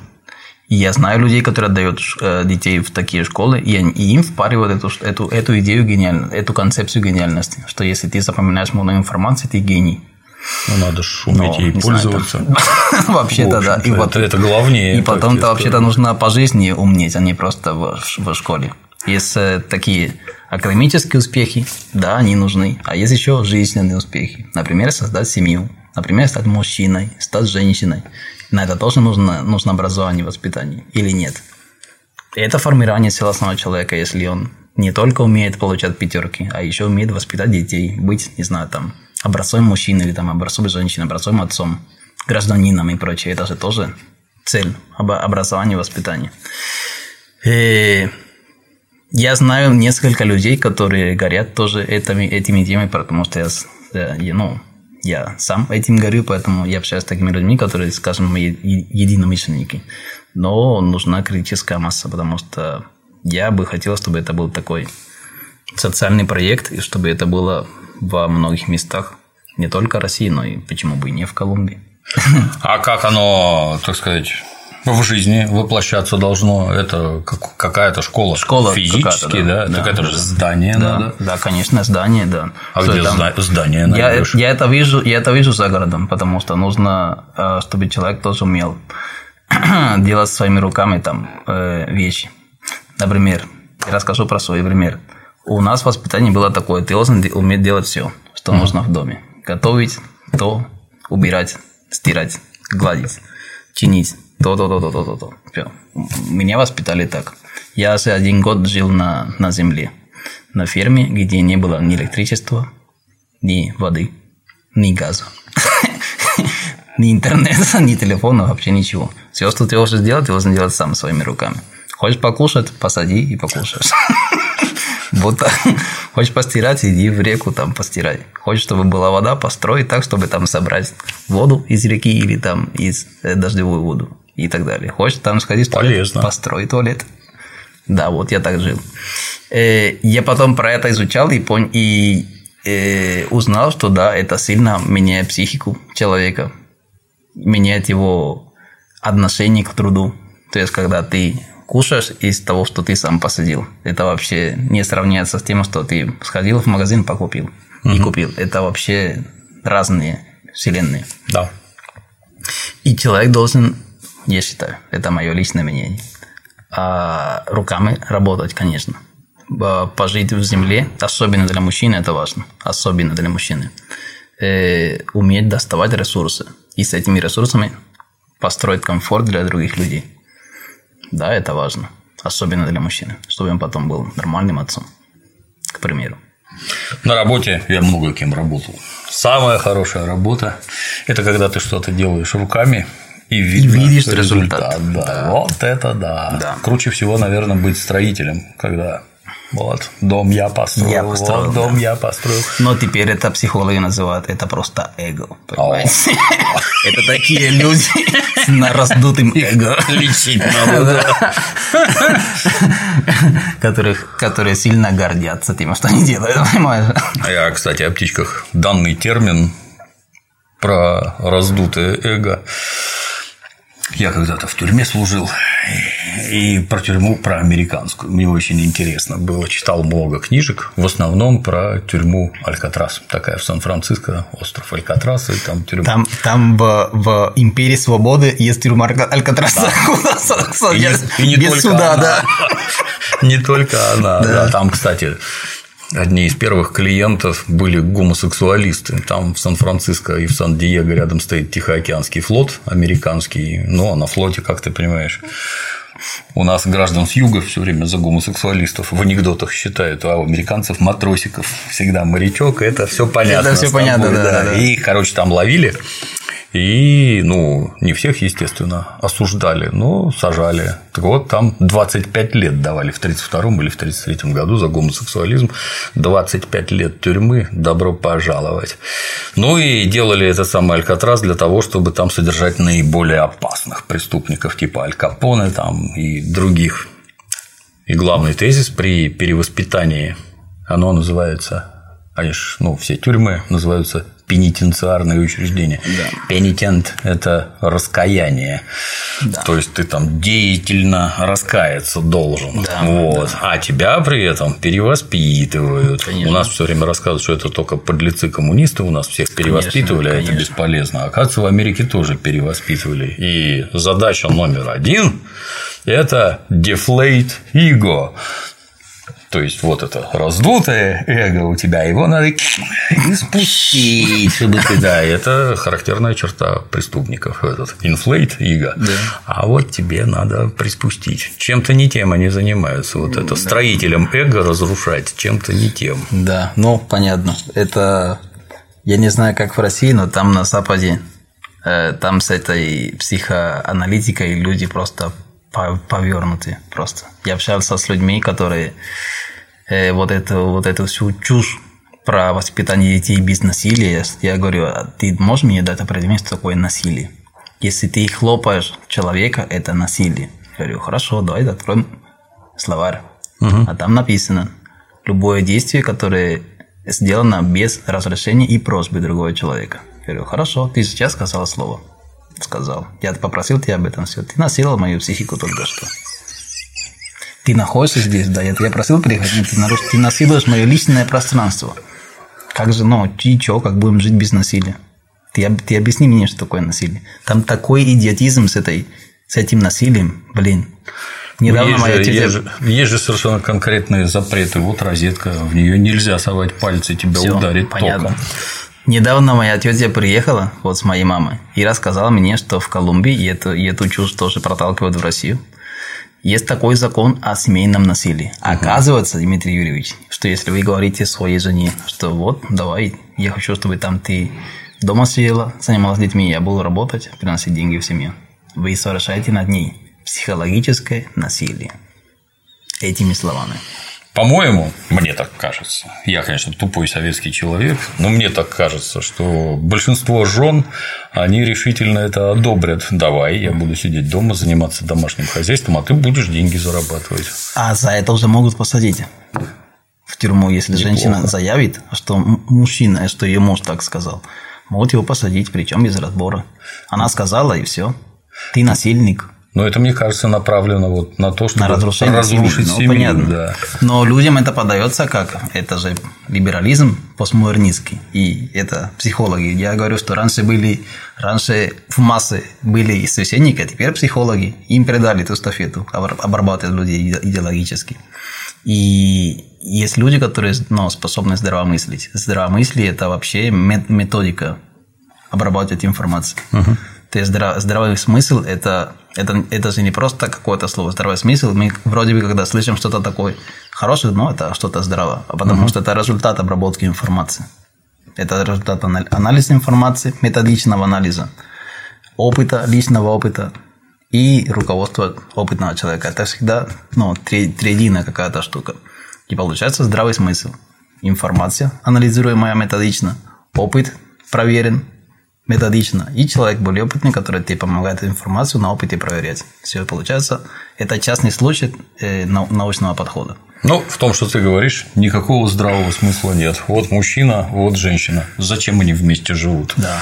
я знаю людей, которые отдают детей в такие школы, и им впаривают эту идею гениальности, эту концепцию гениальности, что если ты запоминаешь много информации, ты гений. Надо же уметь ей пользоваться. Вообще-то, да. Это главнее. И потом-то вообще-то нужно по жизни умнеть, а не просто в школе. Есть такие академические успехи, да, они нужны. А есть еще жизненные успехи. Например, создать семью. Например, стать мужчиной, стать женщиной. На это тоже нужно образование и воспитание. Или нет? Это формирование целостного человека, если он не только умеет получать 5, а еще умеет воспитать детей, быть, не знаю, там, образцовым мужчиной, или там образцовой женщиной, образцовым отцом, гражданином и прочее. Это же тоже цель образования и воспитания. И я знаю несколько людей, которые горят тоже этими темами, потому что я сам этим горю, поэтому я общаюсь с такими людьми, которые, скажем, мои единомышленники. Но нужна критическая масса, потому что я бы хотел, чтобы это был такой социальный проект, и чтобы это было во многих местах, не только России, но и почему бы и не в Колумбии. А как оно, так сказать, в жизни воплощаться должно? Это какая-то школа физически, да? Так это же здание надо. Да, конечно, здание, да. А где здание найдешь? Я это вижу за городом, потому что нужно, чтобы человек тоже умел делать своими руками там вещи. Например, я расскажу про свой пример. У нас воспитание было такое: ты должен уметь делать все, что нужно в доме. Готовить, то, убирать, стирать, гладить, чинить, то. Меня воспитали так. Я 1 год жил на земле, на ферме, где не было ни электричества, ни воды, ни газа, ни интернета, ни телефона, вообще ничего. Все, что ты должен сделать, ты должен делать сам своими руками. Хочешь покушать, посади и покушаешь. Вот так. Хочешь постирать, иди в реку, там постирай. Хочешь, чтобы была вода, построй так, чтобы там собрать воду из реки или там из дождевую воду и так далее. Хочешь там сходить в туалет, построй туалет. Да, вот я так жил. Я потом про это изучал и узнал, что да, это сильно меняет психику человека, меняет его отношение к труду. То есть, когда ты кушаешь из того, что ты сам посадил, это вообще не сравняется с тем, что ты сходил в магазин, покупил и купил. Это вообще разные вселенные. Да. И человек должен, я считаю, это мое личное мнение, руками работать, конечно. Пожить в земле, особенно для мужчины, это важно. Особенно для мужчины. Уметь доставать ресурсы. И с этими ресурсами построить комфорт для других людей. Да, это важно. Особенно для мужчины. Чтобы он потом был нормальным отцом, к примеру. На работе я много кем работал. Самая хорошая работа – это когда ты что-то делаешь руками и видишь результат. Да. Вот это да. Круче всего, наверное, быть строителем, когда вот дом я построил, дом я построил. Но теперь это психологи называют, это просто эго. Это такие люди с раздутым эго. Лечить надо. Которые сильно гордятся тем, что они делают, понимаешь? Я, кстати, о птичках. Данный термин про раздутое эго. Я когда-то в тюрьме служил, и про тюрьму, про американскую. Мне очень интересно было. Читал много книжек, в основном про тюрьму Алькатрас. Такая в Сан-Франциско, остров Алькатрас, и там тюрьма. Там в Империи Свободы есть тюрьма Алькатраса. И не без суда, да. Не только она. Да. Там, кстати, одни из первых клиентов были гомосексуалисты. Там в Сан-Франциско и в Сан-Диего рядом стоит Тихоокеанский флот американский. Но на флоте, как ты понимаешь, у нас граждан с юга все время за гомосексуалистов в анекдотах считают, а у американцев матросиков всегда морячок. Это все понятно. Это все понятно, да. И, короче, там ловили. И, не всех, естественно, осуждали, но сажали. Так вот, там 25 лет давали в 1932 или в 1933 году за гомосексуализм. 25 лет тюрьмы, добро пожаловать. И делали это самый Алькатрас для того, чтобы там содержать наиболее опасных преступников, типа Аль Капоне там и других. И главный тезис при перевоспитании, оно называется, все тюрьмы называются пенитенциарные учреждения. Да. Пенитент – это раскаяние. Да. То есть ты там деятельно раскаяться должен. Да, вот. Да. А тебя при этом перевоспитывают. Конечно. У нас все время рассказывают, что это только подлецы коммунисты, у нас всех перевоспитывали, конечно. А это бесполезно. Оказывается, в Америке тоже перевоспитывали. И задача номер 1 – это deflate ego. То есть, вот это раздутое эго у тебя, его надо спустить, чтобы ты, это характерная черта преступников, этот inflate эго. Да. А вот тебе надо приспустить. Чем-то не тем они занимаются. Вот это строителям эго разрушать, чем-то не тем. Да, понятно. Это Я не знаю, как в России, но там на Западе, там с этой психоаналитикой люди просто повернуты. Просто. Я общался с людьми, которые вот эту всю чушь про воспитание детей без насилия. Я говорю, ты можешь мне дать определение, что такое насилие? Если ты хлопаешь человека, это насилие. Я говорю, хорошо, давай откроем словарь. А там написано, любое действие, которое сделано без разрешения и просьбы другого человека. Я говорю, хорошо, ты сейчас сказал слово. Сказал. Я попросил тебя об этом все. Ты насиловал мою психику только что. Ты находишься здесь, да, я просил приехать, ты насилуешь мое личное пространство. Как же, и чё, как будем жить без насилия? Ты объясни мне, что такое насилие. Там такой идиотизм с этим насилием, блин. Недавно моя тетя... Есть же совершенно конкретные запреты. Вот розетка, в нее нельзя совать пальцы, тебя Всё, ударит понятно. током. Недавно моя тетя приехала вот с моей мамой и рассказала мне, что в Колумбии, и эту чушь тоже проталкивают в Россию, есть такой закон о семейном насилии. Оказывается, Дмитрий Юрьевич, что если вы говорите своей жене, что вот, давай, я хочу, чтобы ты дома сидела, занималась детьми, я буду работать, приносить деньги в семью, вы совершаете над ней психологическое насилие. Этими словами. По-моему, мне так кажется, я, конечно, тупой советский человек, но мне так кажется, что большинство жен, они решительно это одобрят. Давай, я буду сидеть дома, заниматься домашним хозяйством, а ты будешь деньги зарабатывать. А за это уже могут посадить в тюрьму, если женщина заявит, что мужчина, что ее муж так сказал, могут его посадить, причем без разбора. Она сказала, и все. Ты насильник. Но это, мне кажется, направлено вот на то, чтобы разрушить семью. Понятно. Да. Но людям это подается как? Это же либерализм постмодернистский. И это психологи. Я говорю, что раньше в массы были и священники, а теперь психологи. Им передали эту эстафету, обрабатывать людей идеологически. И есть люди, которые способны здравомыслить. Здравомыслие – это вообще методика обрабатывать информацию. То есть здравый смысл – это же не просто какое-то слово. Здравый смысл, мы вроде бы, когда слышим что-то такое хорошее, но это что-то здраво, потому что это результат обработки информации. Это результат анализа информации, методичного анализа, личного опыта и руководства опытного человека. Это всегда триединая какая-то штука. И получается здравый смысл. Информация, анализируемая методично, опыт проверен методично, и человек более опытный, который тебе помогает эту информацию на опыте проверять. Все получается, это частный случай научного подхода. В том, что ты говоришь, никакого здравого смысла нет. Вот мужчина, вот женщина. Зачем они вместе живут? Да.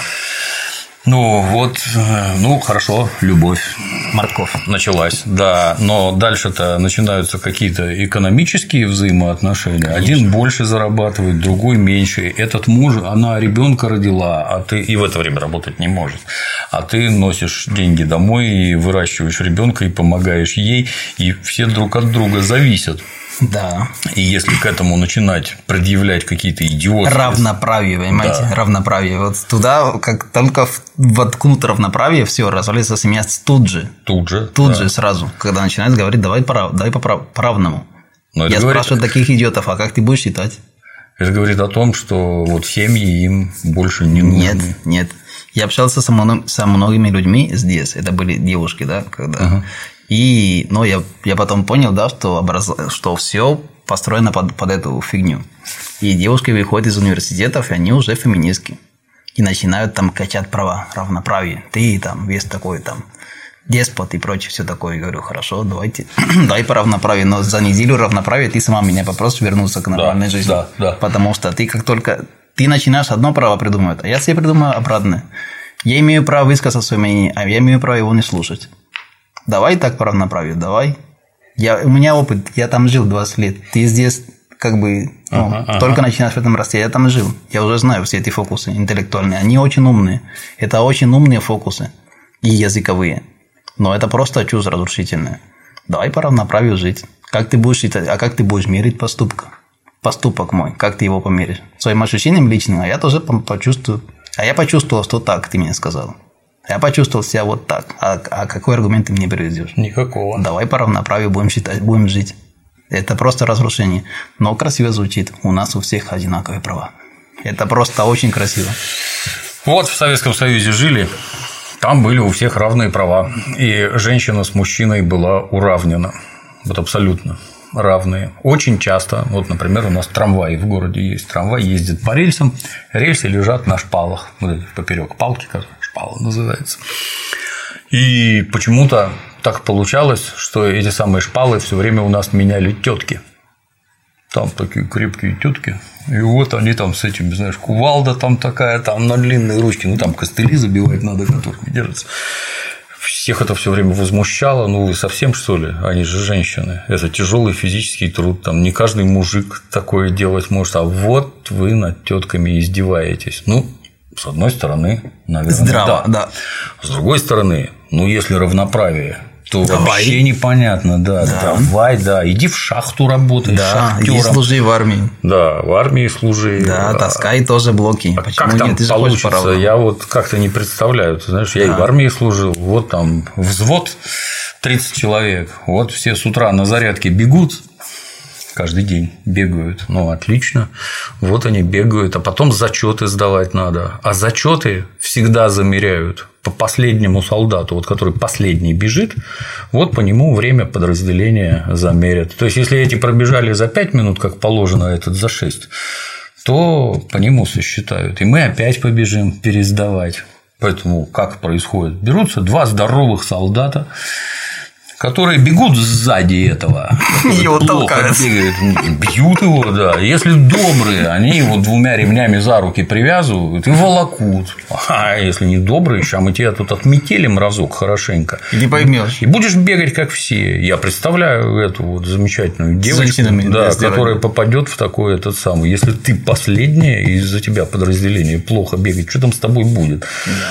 Хорошо, любовь. Морковь. Началась, да. Но дальше-то начинаются какие-то экономические взаимоотношения. Конечно. Один больше зарабатывает, другой меньше. Этот муж, она ребенка родила, а ты и в это время работать не может. А ты носишь деньги домой и выращиваешь ребенка и помогаешь ей, и все друг от друга зависят. Да. И если к этому начинать предъявлять какие-то идиотские... Равноправие, понимаете? Да. Равноправие. Вот туда, как только воткнут равноправие, все, развалится семья тут же. Тут же сразу, когда начинают говорить, давай по-равному. Я спрашиваю таких идиотов, а как ты будешь считать? Это говорит о том, что вот семьи им больше не нужны. Нет. Я общался со многими людьми здесь, это были девушки, да, когда... я потом понял, да, что все построено под эту фигню. И девушки выходят из университетов, и они уже феминистки. И начинают там качать права, равноправие. Ты там весь такой там деспот и прочее, все такое. Я говорю, хорошо, давай по равноправию, но за неделю равноправия ты сама меня попросишь вернуться к нормальной жизни. Да. Потому что ты как только ты начинаешь одно право придумывать, а я себе придумаю обратное. Я имею право высказать свое мнение, а я имею право его не слушать. Давай так по равноправию, давай. У меня опыт, я там жил 20 лет. Ты здесь только начинаешь в этом расти. Я там жил. Я уже знаю все эти фокусы интеллектуальные. Они очень умные. Это очень умные фокусы и языковые. Но это просто чушь разрушительная. Давай по равноправию жить. Как ты будешь считать, а как ты будешь мерить поступок мой? Как ты его померишь? Своим ощущением личным, а я тоже почувствую. А я почувствовал, что так ты мне сказал. Я почувствовал себя вот так. А какой аргумент ты мне приведешь? Никакого. Давай по равноправию будем считать, будем жить. Это просто разрушение. Но красиво звучит. У нас у всех одинаковые права. Это просто очень красиво. Вот в Советском Союзе жили, там были у всех равные права. И женщина с мужчиной была уравнена. Вот абсолютно равные. Очень часто, вот, например, у нас трамваи в городе есть. Трамвай ездит по рельсам, рельсы лежат на шпалах. Вот поперек палки, как шпала называется. И почему-то так получалось, что эти самые шпалы все время у нас меняли тетки. Там такие крепкие тетки. И вот они там с этими, знаешь, кувалда там такая, там на длинные ручки, ну там костыли забивать надо, которыми держатся. Всех это все время возмущало. Ну, вы совсем, что ли? Они же женщины. Это тяжелый физический труд. Там не каждый мужик такое делать может. А вот вы над тетками издеваетесь. Ну, с одной стороны, наверное, здраво, да. С другой стороны, ну, если равноправие, то вообще непонятно, да. Давай, да, иди в шахту работай, да, шахтёром. иди служи в армии. Да, в армии служи. Да, таскай тоже блоки. А как там получится, я вот как-то не представляю. Ты знаешь, я и в армии служил, вот там взвод 30 человек, вот все с утра на зарядке бегут, каждый день бегают. Ну, отлично. Вот они бегают, а потом зачеты сдавать надо. А зачеты всегда замеряют по последнему солдату, вот который последний бежит, вот по нему время подразделения замерят. То есть, если эти пробежали за 5 минут, как положено, а этот за 6, то по нему сосчитают. И мы опять побежим пересдавать. Поэтому как происходит? Берутся два здоровых солдата, которые бегут сзади этого, его толкают, бьют его, да. Если добрые, они его двумя ремнями за руки привязывают и волокут. А если не добрые, сейчас мы тебя тут отметелим разок хорошенько. И не поймешь. И будешь бегать, как все. Я представляю эту вот замечательную девочку, да, которая попадет в такой этот самый. Если ты последняя, и из-за тебя подразделение плохо бегает, что там с тобой будет?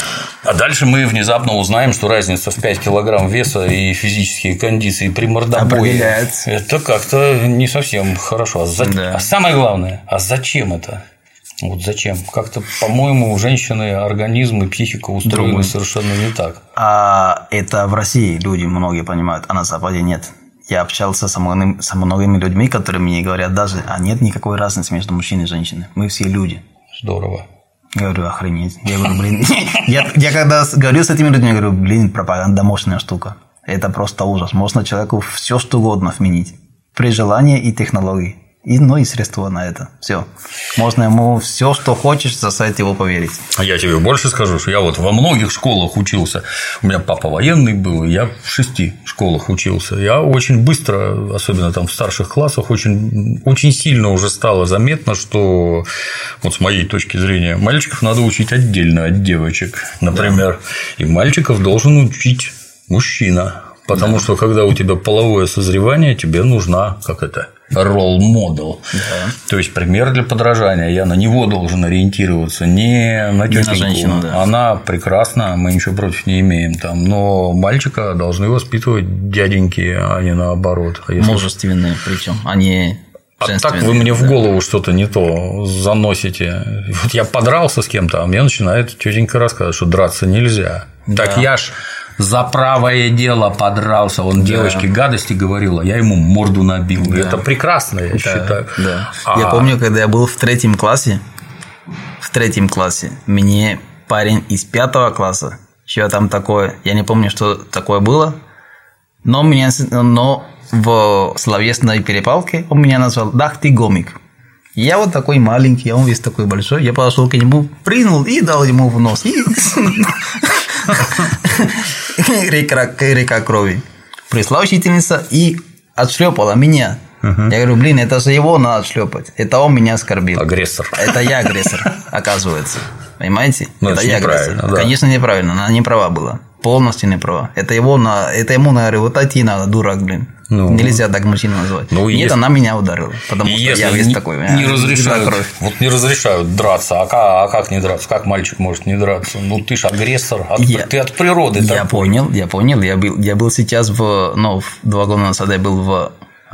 А дальше мы внезапно узнаем, что разница в 5 килограмм веса и физические кондиции при мордобое – это как-то не совсем хорошо. А самое главное, а зачем это? Вот зачем? Как-то, по-моему, у женщины организм и психика устроены совершенно не так. А это в России люди многие понимают, а на Западе нет. Я общался со многими людьми, которые мне говорят даже, а нет никакой разницы между мужчиной и женщиной. Мы все люди. Здорово. Я говорю, охренеть. Я говорю, блин. Я когда говорю с этими людьми, я говорю, блин, пропаганда мощная штука. Это просто ужас. Можно человеку все что угодно вменить. При желании и технологии. И средства на это. Все. Можно ему все, что хочешь, заставить его поверить. А я тебе больше скажу, что я вот во многих школах учился. У меня папа военный был, и я в 6 школах учился. Я очень быстро, особенно там в старших классах, очень сильно уже стало заметно, что вот с моей точки зрения мальчиков надо учить отдельно от девочек, например. Да. И мальчиков должен учить мужчина. Потому что когда у тебя половое созревание, тебе нужна role model. Да. То есть пример для подражания. Я на него должен ориентироваться, не на тетеньку. Женщину, да. Она прекрасна, мы ничего против не имеем там. Но мальчика должны воспитывать дяденьки, а не наоборот. Мужественные, причем, они. А так вы мне в голову что-то не то заносите. Вот я подрался с кем-то, а мне начинает тетенька рассказывать, что драться нельзя. Да. Так я ж за правое дело подрался. Он девочке гадости говорил, а я ему морду набил. Да. Это прекрасно, я считаю. Да. Я помню, когда я был в 3 классе, мне парень из 5 класса, еще там такое, я не помню, что такое было, но в словесной перепалке он меня назвал «Дах ты гомик». Я вот такой маленький, а он весь такой большой. Я подошел к нему, прыгнул и дал ему в нос. Река крови. Пришла учительница и отшлепала меня. Я говорю, блин, это же его надо отшлепать. Это он меня оскорбил. Агрессор. Это я агрессор, оказывается. Понимаете? Это я агрессор. Да. Конечно, неправильно. Она не права была. Полностью не права. Это ему надо, вот идти надо, дурак, блин. Нельзя так мужчину называть. Нет, она меня ударила. Потому что я весь такой. Не разрешают драться. А как не драться? Как мальчик может не драться? Ну ты ж агрессор. Ты от природы. Я понял. Я был сейчас 2 года назад я был в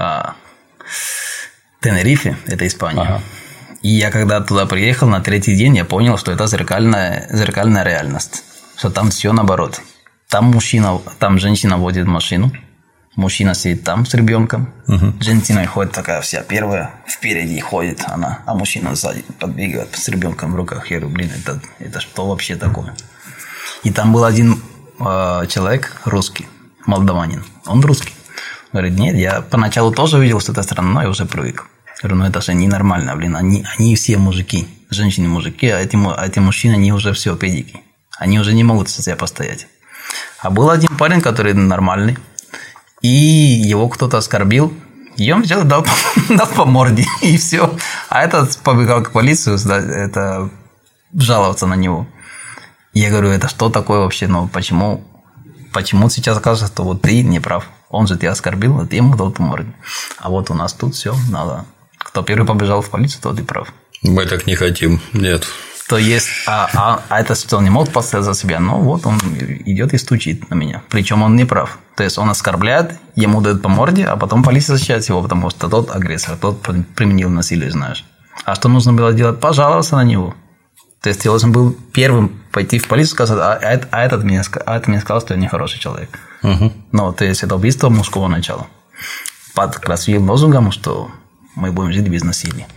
Тенерифе, это Испания. Ага. И я когда туда приехал на 3-й день, я понял, что это зеркальная реальность. Что там все наоборот. Там женщина водит машину, Мужчина сидит там с ребенком, женщина ходит такая вся первая, впереди ходит она, а мужчина сзади подбегает с ребенком в руках. Я говорю, блин, это что вообще такое? И там был один человек русский, молдаванин, он русский. Говорит, нет, я поначалу тоже видел, что это странно, но я уже привык. Я говорю, ну это же ненормально, блин, они все мужики, женщины мужики, а эти мужчины, они уже все педики, они уже не могут за себя постоять. А был один парень, который нормальный, и его кто-то оскорбил, и он взял, дал по морде, и все. А этот побегал к полиции, это жаловаться на него. Я говорю, это что такое вообще, ну почему сейчас кажется, что вот ты не прав, он же тебя оскорбил, а ты ему дал по морде. А вот у нас тут все надо. Кто первый побежал в полицию, тот и прав. Мы так не хотим, нет. То есть, а это что, он не мог постоять за себя? Ну, вот он идет и стучит на меня. Причем он не прав. То есть, он оскорбляет, ему дают по морде, а потом полиция защищает его, потому что тот агрессор, тот применил насилие, знаешь. А что нужно было делать? Пожаловаться на него. То есть, я должен был первым пойти в полицию и сказать, а этот мне сказал, что я нехороший человек. Ну, то есть, это убийство мужского начала. Под красивым лозунгом, что мы будем жить без насилия.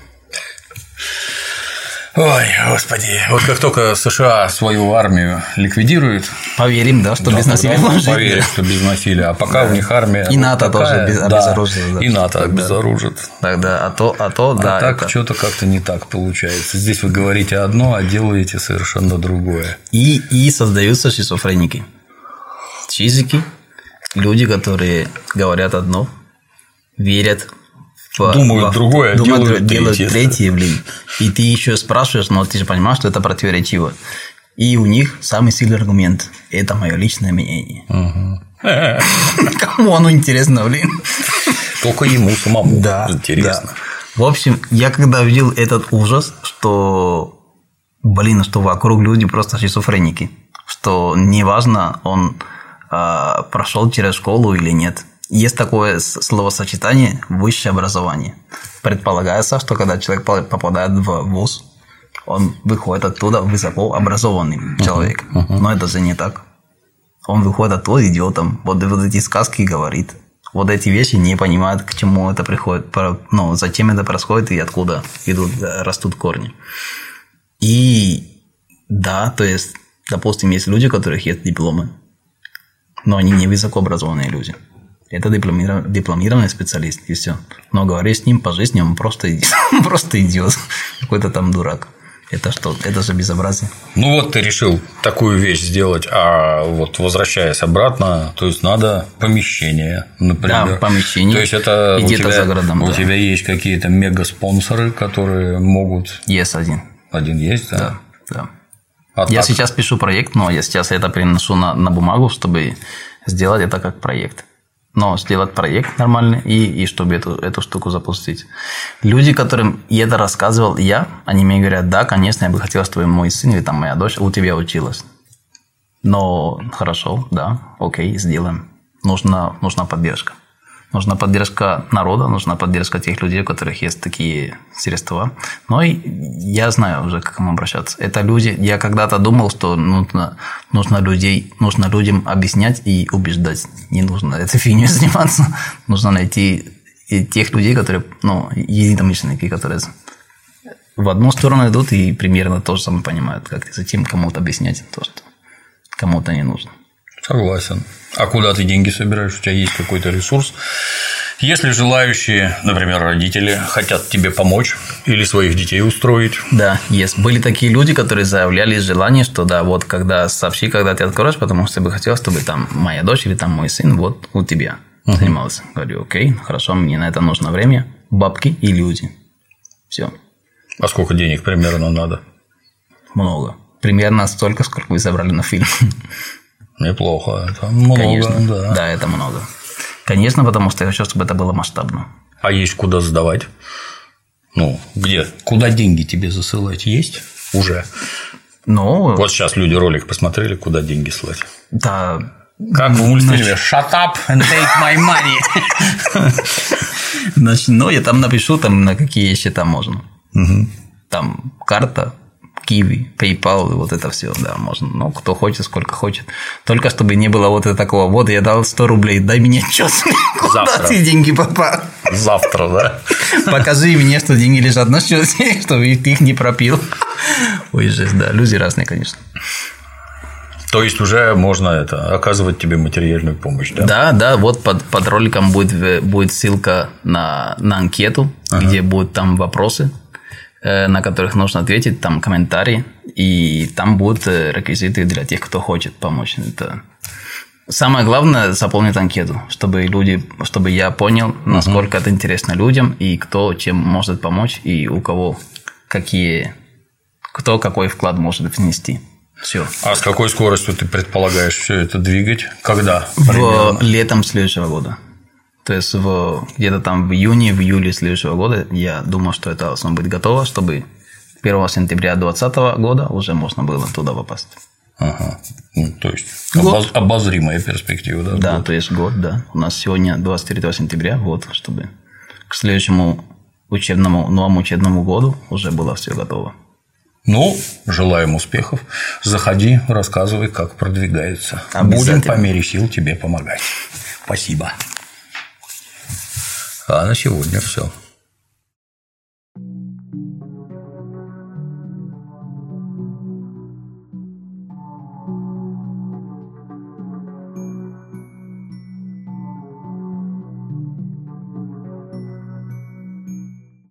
Ой, господи. Вот как только США свою армию ликвидирует, поверим, да, что без насилия можно жить. Поверим, что без насилия. А пока у них армия. И НАТО тоже обезоружит. Да, и НАТО обезоружит. Тогда, а то, да. Так что-то как-то не так получается. Здесь вы говорите одно, а делаете совершенно другое. И создаются шизофреники. Шизики, люди, которые говорят одно, верят. Думают другое, делают третье, блин. И ты еще спрашиваешь, но ты же понимаешь, что это противоречиво. И у них самый сильный аргумент – это мое личное мнение. Кому оно интересно, блин? Только ему самому интересно. В общем, я когда видел этот ужас, что вокруг люди просто шизофреники, что неважно, он прошел через школу или нет. Есть такое словосочетание «высшее образование». Предполагается, что когда человек попадает в вуз, он выходит оттуда высокообразованным человеком. Но это же не так. Он выходит оттуда идиотом. Вот эти сказки говорит. Вот эти вещи не понимают, к чему это приходит, ну, зачем это происходит и откуда растут корни. И да, то есть, допустим, есть люди, у которых есть дипломы, но они не высокообразованные люди. Это дипломированный специалист, и все. Но говоришь с ним по жизни, он просто идиот. Какой-то там дурак. Это что? Это же безобразие. Ну вот ты решил такую вещь сделать, а вот возвращаясь обратно, то есть надо помещение, например. Да, помещение. То есть это где-то за городом. У тебя есть какие-то мега-спонсоры, которые могут. Есть один. Один есть, да? Да. Я сейчас пишу проект, но я сейчас это переношу на бумагу, чтобы сделать это как проект. Но сделать проект нормальный и чтобы эту штуку запустить. Люди, которым я это рассказывал, они мне говорят, да, конечно, я бы хотел, чтобы мой сын или там моя дочь у тебя училась. Но хорошо, да, окей, сделаем. Нужна поддержка. Нужна поддержка народа, нужна поддержка тех людей, у которых есть такие средства. Но и я знаю уже, как к им обращаться. Это люди. Я когда-то думал, что нужно людям объяснять и убеждать. Не нужно этой фигней заниматься. Нужно найти тех людей, которые, единомышленники, которые в одну сторону идут и примерно то же самое понимают. Как зачем кому-то объяснять то, что кому-то не нужно. Согласен. А куда ты деньги собираешь? У тебя есть какой-то ресурс? Если желающие, например, родители хотят тебе помочь или своих детей устроить. Да, есть. Были такие люди, которые заявляли желание, что да, вот когда ты откроешь, потому что я бы хотел, чтобы там моя дочь или там мой сын вот у тебя занимался. Говорю, окей, хорошо, мне на это нужно время, бабки и люди. Все. А сколько денег примерно надо? Много. Примерно столько, сколько вы собрали на фильм. Неплохо. Это много. Конечно. Да. Да, это много. Конечно, потому что я хочу, чтобы это было масштабно. А есть куда сдавать? Где? Куда деньги тебе засылать? Есть уже? Вот сейчас люди ролик посмотрели, куда деньги слать. Да. Как в мультфильме «Shut up and take my money». Значит, я там напишу, на какие счета можно. Там карта, Киви, PayPal, вот это все, да, можно. Ну, кто хочет, сколько хочет. Только чтобы не было вот такого, вот я дал 100 рублей, дай мне отчет, куда ты деньги попал. Завтра, да? Покажи мне, что деньги лежат на счете, чтобы ты их не пропил. Ой, жесть, да, люди разные, конечно. То есть уже можно оказывать тебе материальную помощь, да? Да, вот под роликом будет ссылка на анкету, где будут там вопросы, на которых нужно ответить, там комментарии, и там будут реквизиты для тех, кто хочет помочь. Это самое главное — заполнить анкету, чтобы я понял, насколько это интересно людям, и кто чем может помочь, и у кого кто какой вклад может внести. Все. А с какой скоростью ты предполагаешь все это двигать? Когда? Летом следующего года. То есть где-то там в июне, в июле следующего года я думаю, что это должно быть готово, чтобы 1 сентября 2020 года уже можно было туда попасть. Ага. Ну, то есть обозримая перспектива, да? Да, то есть год, да. У нас сегодня 23 сентября, вот, чтобы к следующему новому учебному году уже было все готово. Ну, желаем успехов. Заходи, рассказывай, как продвигается. Будем по мере сил тебе помогать. Спасибо. А на сегодня все.